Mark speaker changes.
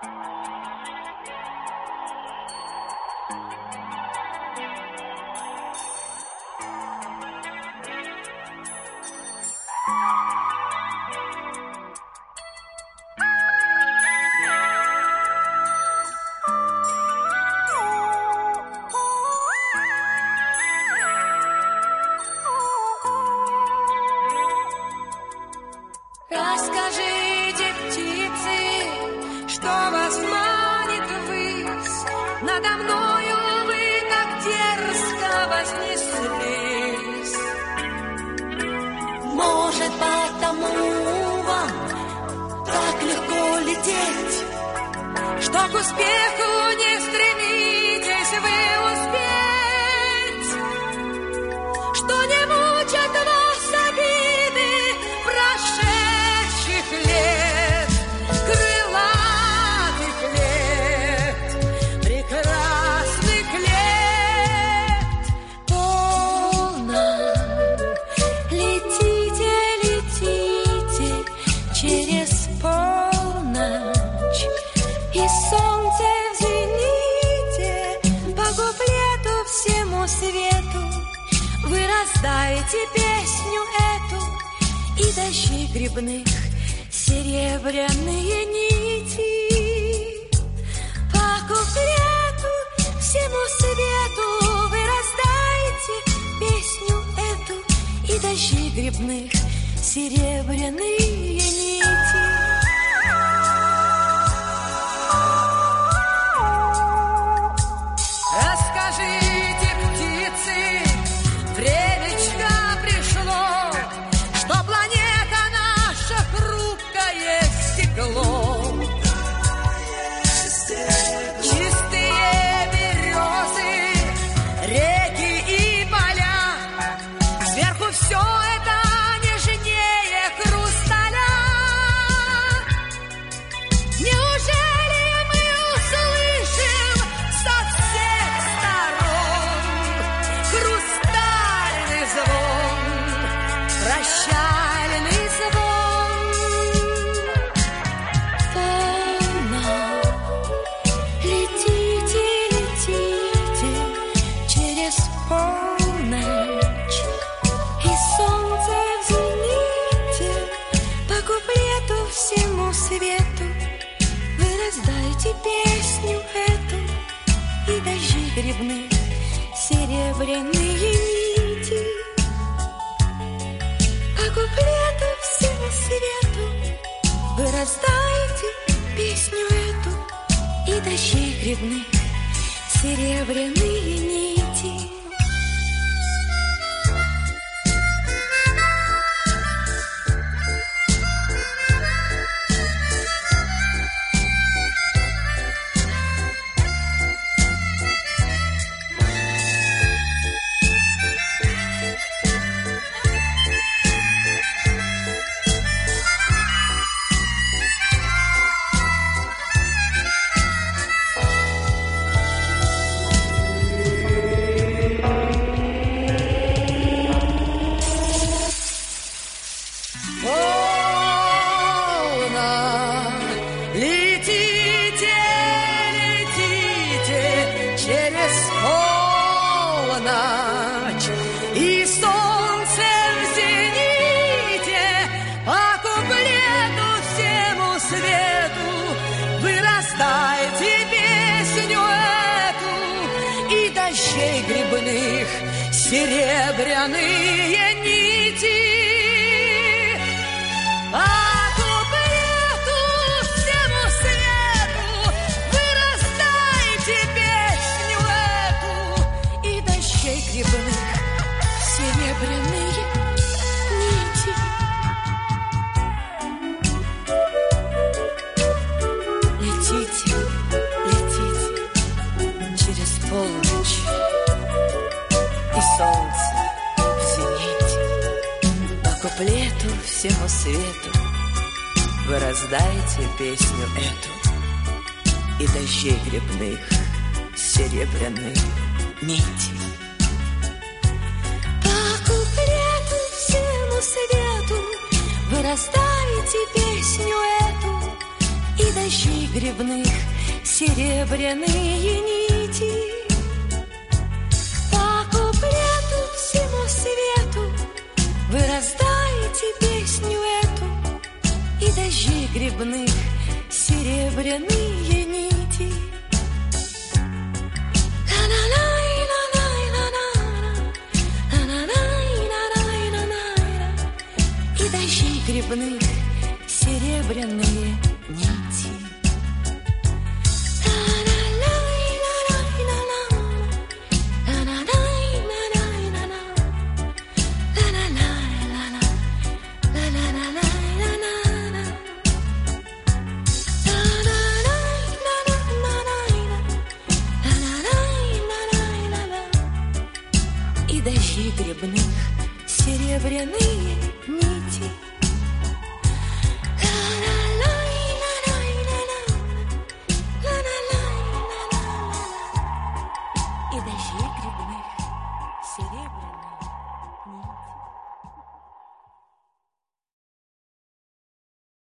Speaker 1: Расскажите, птицы, что вас манит ввысь. Надо мною вы так дерзко вознеслись.
Speaker 2: Может, потому вам так легко лететь,
Speaker 1: что к успеху не стремитесь вы успеть, что не мучат вас обиды прошедших лет, крылатых лет, прекрасных лет.
Speaker 2: полно. Летите, летите через полночь, и солнце в зените по куплету всему свету вы раздаете песню эту, и дожди грибных серебряные нити. По куплету всему свету вы раздаете песню эту, и дожди грибных серебряные нити.
Speaker 1: Расскажите, птицы, времечко пришло, что планета наша хрупкое стекло. Чистые березы, реки и поля, сверху все это нежнее хрусталя. Неужели мы услышим со всех сторон хрустальный звон, прощальный звон?
Speaker 2: Полно. Летите, летите через полночь, и солнце в зените по куплету всему свету вы раздайте песню эту, и дожди грибных серебряные нити. По куплету всему свету вы раздайте песню эту, и дожди грибных серебряные нити.
Speaker 1: грибных серебряные нити. По куплету всему свету вы раздайте песню эту, и дощей грибных серебряные нити. Летите, летите через полночь, и солнце в зените. По куплету всему свету вы раздайте песню эту, и дождей грибных серебряные нити.
Speaker 2: По куплету всему свету вы раздайте песню эту, и дождей грибных серебряные нити. По куплету всему свету вы раздаете песню эту, и дождей грибных серебряные нити. И дождей грибных серебряные нити. И дождей грибных серебряные нити. И дождей грибных серебряные нити.